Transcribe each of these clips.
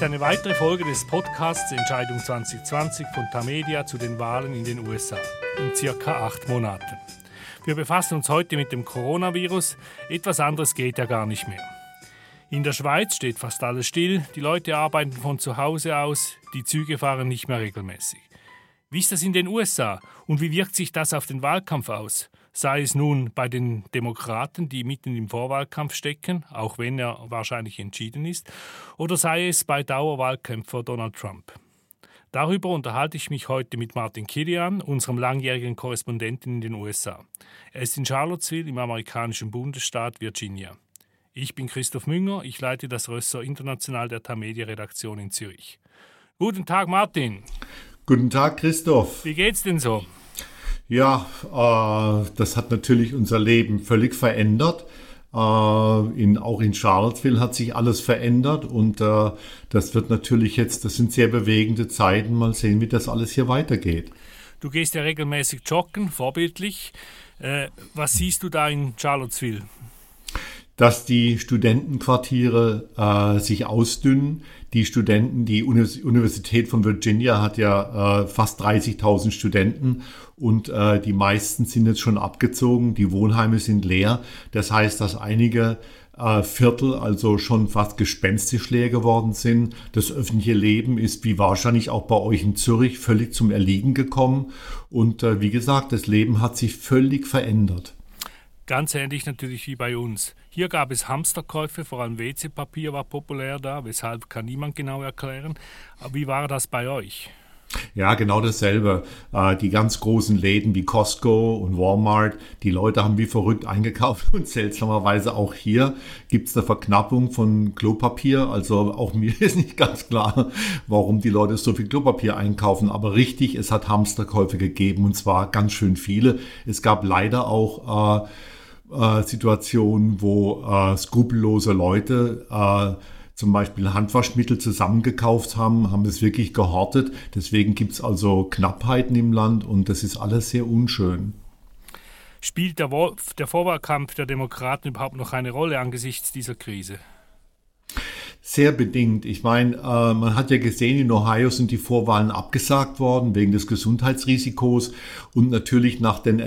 eine weitere Folge des Podcasts Entscheidung 2020 von Tamedia zu den Wahlen in den USA in circa 8 Monaten. Wir befassen uns heute mit dem Coronavirus. Etwas anderes geht ja gar nicht mehr. In der Schweiz steht fast alles still, die Leute arbeiten von zu Hause aus, die Züge fahren nicht mehr regelmäßig. Wie ist das in den USA und wie wirkt sich das auf den Wahlkampf aus? Sei es nun bei den Demokraten, die mitten im Vorwahlkampf stecken, auch wenn er wahrscheinlich entschieden ist, oder sei es bei Dauerwahlkämpfer Donald Trump. Darüber unterhalte ich mich heute mit Martin Kilian, unserem langjährigen Korrespondenten in den USA. Er ist in Charlottesville im amerikanischen Bundesstaat Virginia. Ich bin Christoph Münger, ich leite das Ressort International der Tamedia-Redaktion in Zürich. Guten Tag, Martin. Guten Tag, Christoph. Wie geht's denn so? Ja, das hat natürlich unser Leben völlig verändert. Auch in Charlottesville hat sich alles verändert und das wird natürlich jetzt, das sind sehr bewegende Zeiten. Mal sehen, wie das alles hier weitergeht. Du gehst ja regelmäßig joggen, vorbildlich. Was siehst du da in Charlottesville? Dass die Studentenquartiere sich ausdünnen. Die Universität von Virginia hat ja fast 30.000 Studenten und die meisten sind jetzt schon abgezogen. Die Wohnheime sind leer. Das heißt, dass einige Viertel also schon fast gespenstisch leer geworden sind. Das öffentliche Leben ist, wie wahrscheinlich auch bei euch in Zürich, völlig zum Erliegen gekommen. Und wie gesagt, das Leben hat sich völlig verändert. Ganz ähnlich natürlich wie bei uns. Hier gab es Hamsterkäufe, vor allem WC-Papier war populär da, weshalb kann niemand genau erklären. Aber wie war das bei euch? Ja, genau dasselbe. Die ganz großen Läden wie Costco und Walmart, die Leute haben wie verrückt eingekauft und seltsamerweise auch hier gibt es eine Verknappung von Klopapier. Also auch mir ist nicht ganz klar, warum die Leute so viel Klopapier einkaufen. Aber richtig, es hat Hamsterkäufe gegeben und zwar ganz schön viele. Es gab leider auch Situationen, wo skrupellose Leute zum Beispiel Handwaschmittel zusammengekauft haben es wirklich gehortet. Deswegen gibt es also Knappheiten im Land und das ist alles sehr unschön. Spielt der Vorwahlkampf der Demokraten überhaupt noch eine Rolle angesichts dieser Krise? Sehr bedingt. Ich meine, man hat ja gesehen, in Ohio sind die Vorwahlen abgesagt worden wegen des Gesundheitsrisikos und natürlich nach den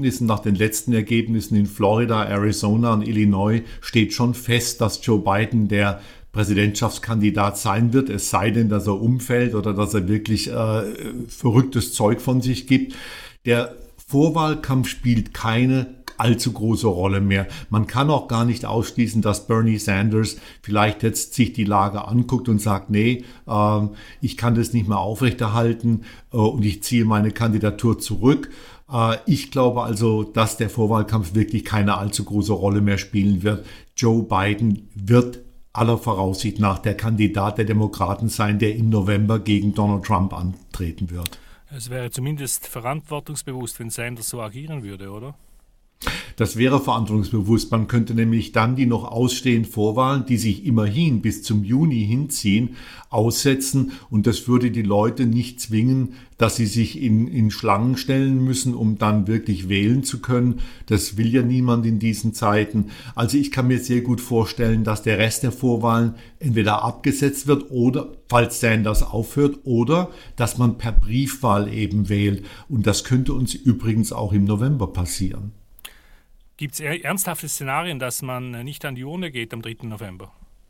letzten Ergebnissen in Florida, Arizona und Illinois steht schon fest, dass Joe Biden der Präsidentschaftskandidat sein wird, es sei denn, dass er umfällt oder dass er wirklich verrücktes Zeug von sich gibt. Der Vorwahlkampf spielt keine allzu große Rolle mehr. Man kann auch gar nicht ausschließen, dass Bernie Sanders vielleicht jetzt sich die Lage anguckt und sagt, nee, ich kann das nicht mehr aufrechterhalten und ich ziehe meine Kandidatur zurück. Ich glaube also, dass der Vorwahlkampf wirklich keine allzu große Rolle mehr spielen wird. Joe Biden wird aller Voraussicht nach der Kandidat der Demokraten sein, der im November gegen Donald Trump antreten wird. Es wäre zumindest verantwortungsbewusst, wenn Sanders so agieren würde, oder? Das wäre verantwortungsbewusst. Man könnte nämlich dann die noch ausstehenden Vorwahlen, die sich immerhin bis zum Juni hinziehen, aussetzen. Und das würde die Leute nicht zwingen, dass sie sich in Schlangen stellen müssen, um dann wirklich wählen zu können. Das will ja niemand in diesen Zeiten. Also ich kann mir sehr gut vorstellen, dass der Rest der Vorwahlen entweder abgesetzt wird oder, falls Sanders aufhört, oder dass man per Briefwahl eben wählt. Und das könnte uns übrigens auch im November passieren. Gibt es ernsthafte Szenarien, dass man nicht an die Urne geht am 3. November?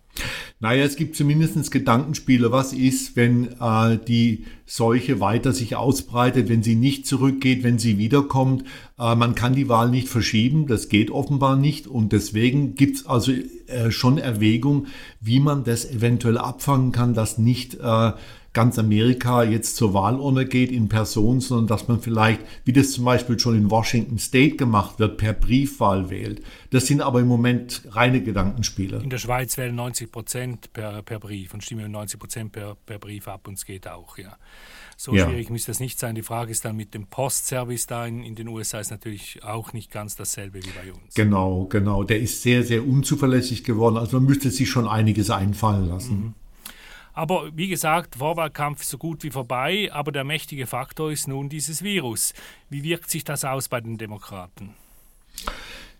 Naja, es gibt zumindest Gedankenspiele. Was ist, wenn die Seuche weiter sich ausbreitet, wenn sie nicht zurückgeht, wenn sie wiederkommt? Man kann die Wahl nicht verschieben, das geht offenbar nicht. Und deswegen gibt es also schon Erwägung, wie man das eventuell abfangen kann, dass nicht ganz Amerika jetzt zur Wahlurne geht in Person, sondern dass man vielleicht, wie das zum Beispiel schon in Washington State gemacht wird, per Briefwahl wählt. Das sind aber im Moment reine Gedankenspiele. In der Schweiz wählen 90% per Brief und stimmen 90% per Brief ab und es geht auch, ja. So schwierig muss das nicht sein. Die Frage ist dann mit dem Postservice da in den USA ist natürlich auch nicht ganz dasselbe wie bei uns. Genau. Der ist sehr, sehr unzuverlässig geworden. Also man müsste sich schon einiges einfallen lassen. Mhm. Aber wie gesagt, Vorwahlkampf ist so gut wie vorbei, aber der mächtige Faktor ist nun dieses Virus. Wie wirkt sich das aus bei den Demokraten?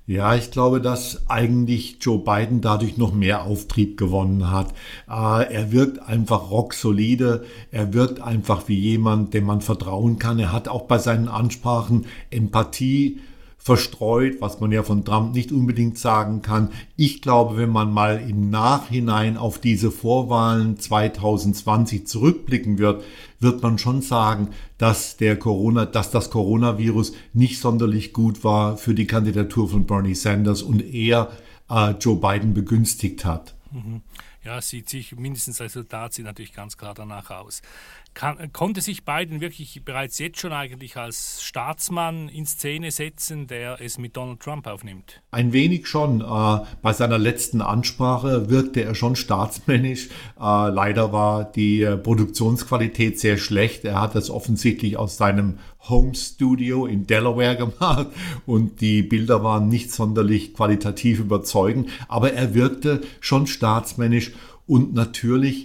Ja, ich glaube, dass eigentlich Joe Biden dadurch noch mehr Auftrieb gewonnen hat. Er wirkt einfach rocksolide. Er wirkt einfach wie jemand, dem man vertrauen kann. Er hat auch bei seinen Ansprachen Empathie verstreut, was man ja von Trump nicht unbedingt sagen kann. Ich glaube, wenn man mal im Nachhinein auf diese Vorwahlen 2020 zurückblicken wird, wird man schon sagen, dass das Coronavirus nicht sonderlich gut war für die Kandidatur von Bernie Sanders und eher Joe Biden begünstigt hat. Ja, mindestens das Resultat sieht natürlich ganz klar danach aus. Konnte sich Biden wirklich bereits jetzt schon eigentlich als Staatsmann in Szene setzen, der es mit Donald Trump aufnimmt? Ein wenig schon. Bei seiner letzten Ansprache wirkte er schon staatsmännisch. Leider war die Produktionsqualität sehr schlecht. Er hat das offensichtlich aus seinem Home Studio in Delaware gemacht und die Bilder waren nicht sonderlich qualitativ überzeugend. Aber er wirkte schon staatsmännisch und natürlich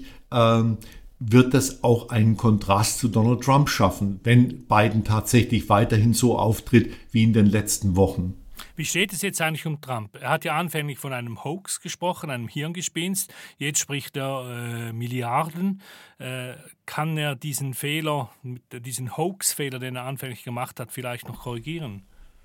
wird das auch einen Kontrast zu Donald Trump schaffen, wenn Biden tatsächlich weiterhin so auftritt wie in den letzten Wochen. Wie steht es jetzt eigentlich um Trump? Er hat ja anfänglich von einem Hoax gesprochen, einem Hirngespinst. Jetzt spricht er Milliarden. Kann er diesen Hoax-Fehler, den er anfänglich gemacht hat, vielleicht noch korrigieren?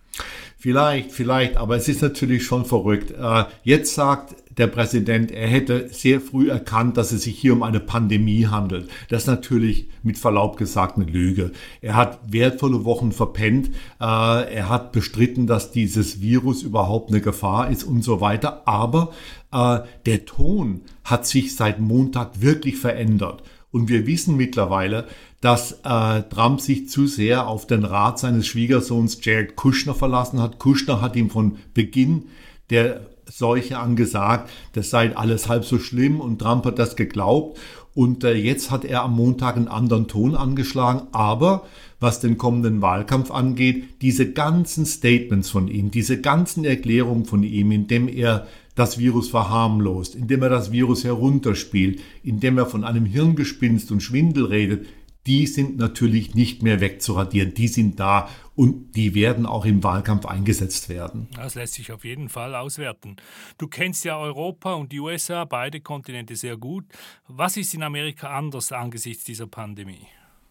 Vielleicht, aber es ist natürlich schon verrückt. Jetzt sagt der Präsident, er hätte sehr früh erkannt, dass es sich hier um eine Pandemie handelt. Das ist natürlich mit Verlaub gesagt eine Lüge. Er hat wertvolle Wochen verpennt. Er hat bestritten, dass dieses Virus überhaupt eine Gefahr ist und so weiter. Aber der Ton hat sich seit Montag wirklich verändert. Und wir wissen mittlerweile, dass Trump sich zu sehr auf den Rat seines Schwiegersohns Jared Kushner verlassen hat. Kushner hat ihm von Beginn der Seuche an gesagt, das sei alles halb so schlimm und Trump hat das geglaubt. Und jetzt hat er am Montag einen anderen Ton angeschlagen. Aber was den kommenden Wahlkampf angeht, diese ganzen Statements von ihm, diese ganzen Erklärungen von ihm, indem er das Virus verharmlost, indem er das Virus herunterspielt, indem er von einem Hirngespinst und Schwindel redet, die sind natürlich nicht mehr wegzuradieren. Die sind da und die werden auch im Wahlkampf eingesetzt werden. Das lässt sich auf jeden Fall auswerten. Du kennst ja Europa und die USA, beide Kontinente sehr gut. Was ist in Amerika anders angesichts dieser Pandemie?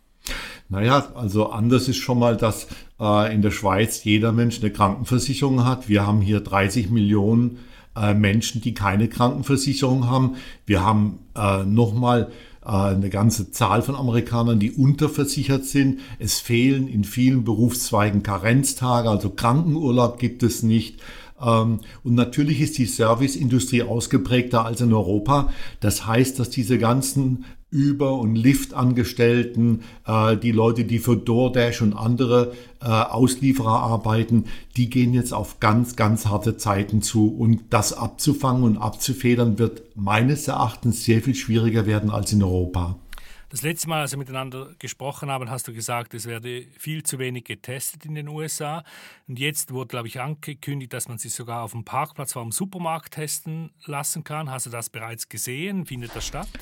Naja, also anders ist schon mal, dass in der Schweiz jeder Mensch eine Krankenversicherung hat. Wir haben hier 30 Millionen Menschen, die keine Krankenversicherung haben. Wir haben nochmal eine ganze Zahl von Amerikanern, die unterversichert sind. Es fehlen in vielen Berufszweigen Karenztage, also Krankenurlaub gibt es nicht. Und natürlich ist die Serviceindustrie ausgeprägter als in Europa. Das heißt, dass diese ganzen Uber- und Lyft-Angestellten, die Leute, die für DoorDash und andere Auslieferer arbeiten, die gehen jetzt auf ganz, ganz harte Zeiten zu. Und das abzufangen und abzufedern wird meines Erachtens sehr viel schwieriger werden als in Europa. Das letzte Mal, als wir miteinander gesprochen haben, hast du gesagt, es werde viel zu wenig getestet in den USA. Und jetzt wurde, glaube ich, angekündigt, dass man sich sogar auf dem Parkplatz vor dem Supermarkt testen lassen kann. Hast du das bereits gesehen? Findet das statt?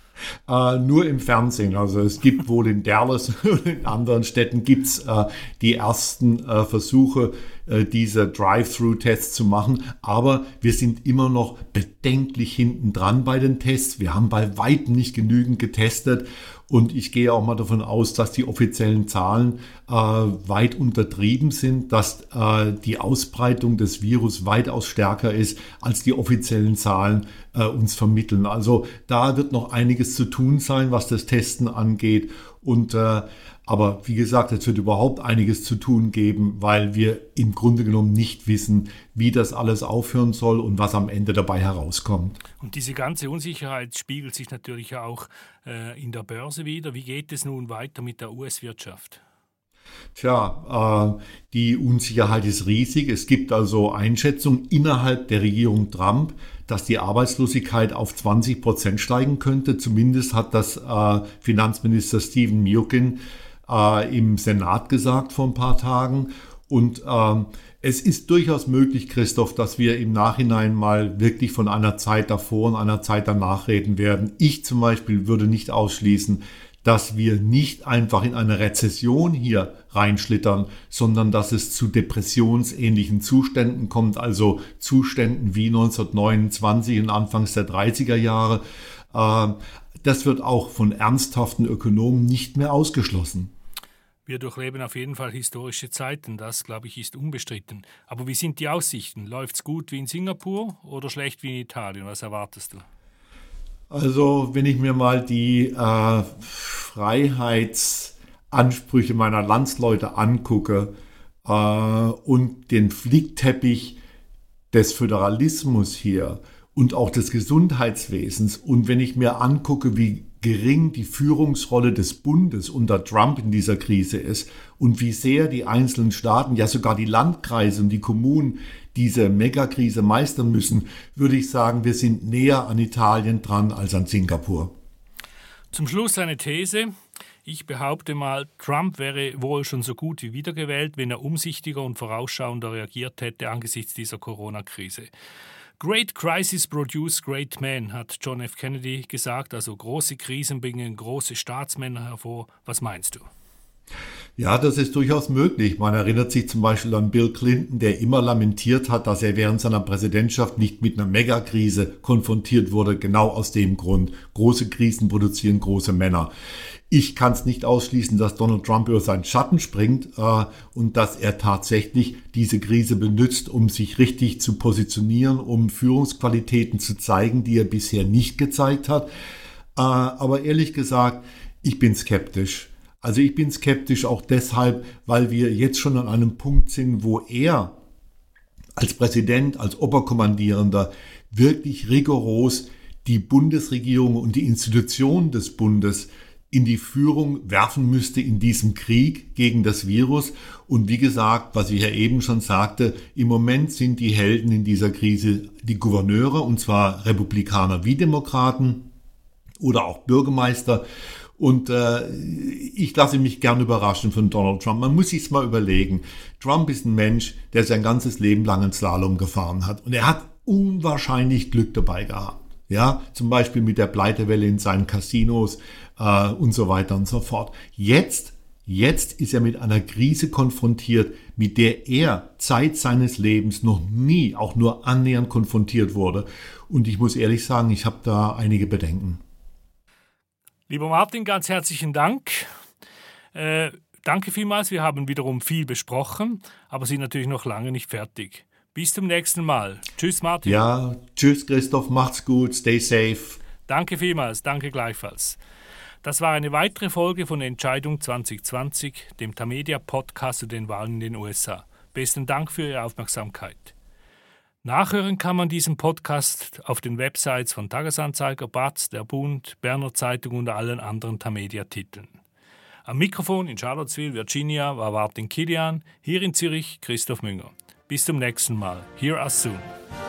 Nur im Fernsehen. Also es gibt wohl in Dallas und in anderen Städten gibt's die ersten Versuche, diese Drive-Thru-Tests zu machen. Aber wir sind immer noch bedenklich hinten dran bei den Tests. Wir haben bei weitem nicht genügend getestet. Und ich gehe auch mal davon aus, dass die offiziellen Zahlen weit untertrieben sind, dass die Ausbreitung des Virus weitaus stärker ist, als die offiziellen Zahlen uns vermitteln. Also da wird noch einiges zu tun sein, was das Testen angeht. Und aber wie gesagt, es wird überhaupt einiges zu tun geben, weil wir im Grunde genommen nicht wissen, wie das alles aufhören soll und was am Ende dabei herauskommt. Und diese ganze Unsicherheit spiegelt sich natürlich auch in der Börse wider. Wie geht es nun weiter mit der US-Wirtschaft? Tja, die Unsicherheit ist riesig. Es gibt also Einschätzungen innerhalb der Regierung Trump, dass die Arbeitslosigkeit auf 20% steigen könnte. Zumindest hat das Finanzminister Stephen Mnuchin im Senat gesagt vor ein paar Tagen. Und es ist durchaus möglich, Christoph, dass wir im Nachhinein mal wirklich von einer Zeit davor und einer Zeit danach reden werden. Ich zum Beispiel würde nicht ausschließen, dass wir nicht einfach in eine Rezession hier reinschlittern, sondern dass es zu depressionsähnlichen Zuständen kommt, also Zuständen wie 1929 und Anfangs der 30er Jahre. Das wird auch von ernsthaften Ökonomen nicht mehr ausgeschlossen. Wir durchleben auf jeden Fall historische Zeiten, das, glaube ich, ist unbestritten. Aber wie sind die Aussichten? Läuft's gut wie in Singapur oder schlecht wie in Italien? Was erwartest du? Also, wenn ich mir mal die Freiheitsansprüche meiner Landsleute angucke und den Flickteppich des Föderalismus hier und auch des Gesundheitswesens und wenn ich mir angucke, wie gering die Führungsrolle des Bundes unter Trump in dieser Krise ist und wie sehr die einzelnen Staaten, ja sogar die Landkreise und die Kommunen diese Megakrise meistern müssen, würde ich sagen, wir sind näher an Italien dran als an Singapur. Zum Schluss eine These. Ich behaupte mal, Trump wäre wohl schon so gut wie wiedergewählt, wenn er umsichtiger und vorausschauender reagiert hätte angesichts dieser Corona-Krise. Great crisis produce great men, hat John F. Kennedy gesagt. Also große Krisen bringen große Staatsmänner hervor. Was meinst du? Ja, das ist durchaus möglich. Man erinnert sich zum Beispiel an Bill Clinton, der immer lamentiert hat, dass er während seiner Präsidentschaft nicht mit einer Megakrise konfrontiert wurde. Genau aus dem Grund. Große Krisen produzieren große Männer. Ich kann es nicht ausschließen, dass Donald Trump über seinen Schatten springt und dass er tatsächlich diese Krise benutzt, um sich richtig zu positionieren, um Führungsqualitäten zu zeigen, die er bisher nicht gezeigt hat. Aber ehrlich gesagt, ich bin skeptisch. Also ich bin skeptisch auch deshalb, weil wir jetzt schon an einem Punkt sind, wo er als Präsident, als Oberkommandierender wirklich rigoros die Bundesregierung und die Institutionen des Bundes in die Führung werfen müsste in diesem Krieg gegen das Virus. Und wie gesagt, was ich ja eben schon sagte, im Moment sind die Helden in dieser Krise die Gouverneure, und zwar Republikaner wie Demokraten oder auch Bürgermeister. Und ich lasse mich gern überraschen von Donald Trump. Man muss sich's mal überlegen. Trump ist ein Mensch, der sein ganzes Leben lang einen Slalom gefahren hat. Und er hat unwahrscheinlich Glück dabei gehabt. Ja, zum Beispiel mit der Pleitewelle in seinen Casinos und so weiter und so fort. Jetzt ist er mit einer Krise konfrontiert, mit der er Zeit seines Lebens noch nie, auch nur annähernd konfrontiert wurde. Und ich muss ehrlich sagen, ich habe da einige Bedenken. Lieber Martin, ganz herzlichen Dank. Danke vielmals, wir haben wiederum viel besprochen, aber sind natürlich noch lange nicht fertig. Bis zum nächsten Mal. Tschüss, Martin. Ja, tschüss, Christoph, macht's gut, stay safe. Danke vielmals, danke gleichfalls. Das war eine weitere Folge von Entscheidung 2020, dem Tamedia-Podcast zu den Wahlen in den USA. Besten Dank für Ihre Aufmerksamkeit. Nachhören kann man diesen Podcast auf den Websites von Tagesanzeiger, BATZ, der Bund, Berner Zeitung und allen anderen Tamedia-Titeln. Am Mikrofon in Charlottesville, Virginia, war Martin Kilian, hier in Zürich Christoph Münger. Bis zum nächsten Mal. Hear us soon.